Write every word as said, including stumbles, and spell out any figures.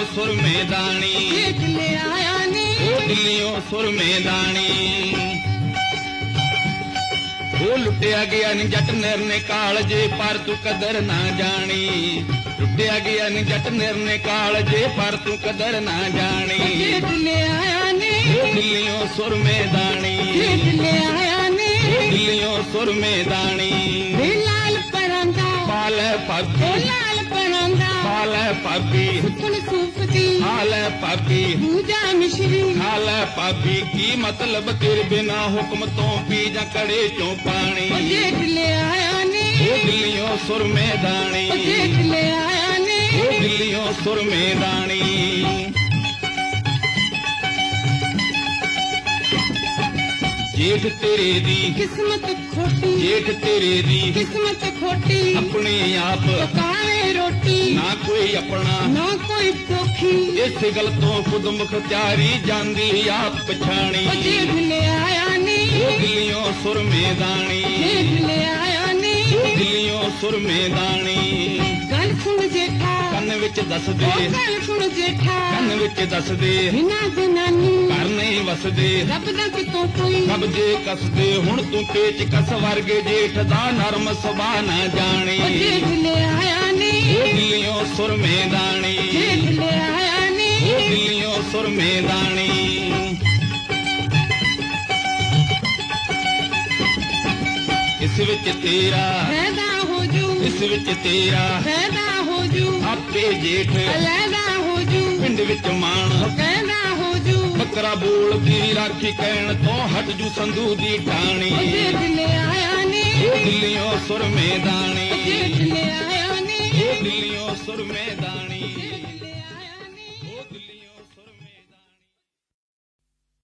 सुर में दानी जेठ ले आया नी ओ दिल्लियों सुर में दानी ਉਹ ਲੁੱਟਿਆ ਗਿਆ ਨੀ ਜੱਟ ਨਿਰਨੇ ਕਾਲਜੇ ਪਰ ਤੂੰ ਕਦਰ ਨਾ ਜਾਣੀ ਲੁੱਟਿਆ ਗਿਆ ਨੀ ਜੱਟ ਨਿਰਨੇ ਕਾਲਜੇ ਪਰ ਤੂੰ ਕਦਰ ਨਾ ਜਾਣੀ जेठ ले आया नी ਉਹ ਦਿੱਲੀਓਂ ਸੁਰ ਮੈਦਾਨੀ जेठ ले आया नी ਉਹ ਦਿੱਲੀਓਂ ਸੁਰ ਮੈਦਾਨੀ वे लाल परंदा ਪਾਲ ओ ਭਾਬੀ लाल परंदा ਹਾਲ ਭਾਬੀ सुन सूफती ਹਾਲ ਭਾਬੀ पूजा मिश्री ਹਾਲ ਭਾਬੀ ਕੀ ਮਤਲਬ ਤੇਰੇ ਬਿਨਾ ਹੁਕਮ ਤੋਂ ਪੀ ਜਾਂ ਕੜੇ ਚੋਂ ਪਾਣੀ ओ जेठ ले आया नी ਉਹ ਦਿੱਲੀਓਂ ਸੁਰ ਮੈਦਾਨੀ ओ जेठ ले आया नी ਉਹ ਦਿੱਲੀਓਂ ਸੁਰ ਮੈਦਾਨੀ ਜੇਠ ਤੇਰੇ ਦੀ किस्मत खोटी ਜੇਠ ਤੇਰੇ ਦੀ किस्मत खोटी ਆਪਣੇ ਆਪ पकावे रोटी ਨਾ ਕੋਈ ਆਪਣਾ ना कोई पोखी ਇਸ ਗੱਲ ਤੋਂ ਖੁਦ ਮੁਖਤਿਆਰੀ ਜਾਂਦੀ ਆਪ ਪਛਾਣੀ ओ जेठ ले आया नी ਉਹ ਦਿੱਲੀਓਂ ਸੁਰ ਮੈਦਾਨੀ जेठ ले आया नी ਉਹ ਦਿੱਲੀਓਂ ਸੁਰ ਮੈਦਾਨੀ गल सुन जेठा ਕੰਨ ਵਿੱਚ ਦੱਸ ओ ਦੇ गल सुन जेठा ਕੰਨ ਵਿੱਚ ਦੱਸ ਦੇ बिना जनानी ਘਰ ਨਹੀਂ ਵਸਦੇ रब दा कितों कोई ਕਬਜੇ ਕੱਸਦੇ ਹੁਣ ਤੂੰ ਪੇਚ ਕਸ ਵਰਗੇ ਜੇਠ ਦਾ ਨਰਮ ਸੁਭਾਅ ਨਾ ਜਾਣੀ ओ जेठ ले आया नी ਉਹ ਦਿੱਲੀਓਂ ਸੁਰ ਮੈਦਾਨੀ जेठ ले आया नी ਉਹ ਦਿੱਲੀਓਂ ਸੁਰ ਮੈਦਾਨੀ ਇਸ ਵਿੱਚ ਤੇਰਾ पैदा हो जू ਇਸ ਵਿੱਚ ਤੇਰਾ पैदा हो जू ਆਪੇ ਜੇਠ अलैदा हो जू ਪਿੰਡ ਵਿੱਚ ਮਾਣ कैदा हो जू ਬੱਕਰਾ ਬੋਲਦੀ ਰਾਖੀ ਕਹਿਣ ਤੋਂ ਹਟ ਜੂ ਸੰਧੂ ਦੀ ਟਾਣੀ ओ जेठ ले आया नी ਉਹ ਦਿੱਲੀਓਂ ਸੁਰ ਮੈਦਾਨੀ जेठ ले आया नी ਉਹ ਦਿੱਲੀਓਂ ਸੁਰ ਮੈਦਾਨੀ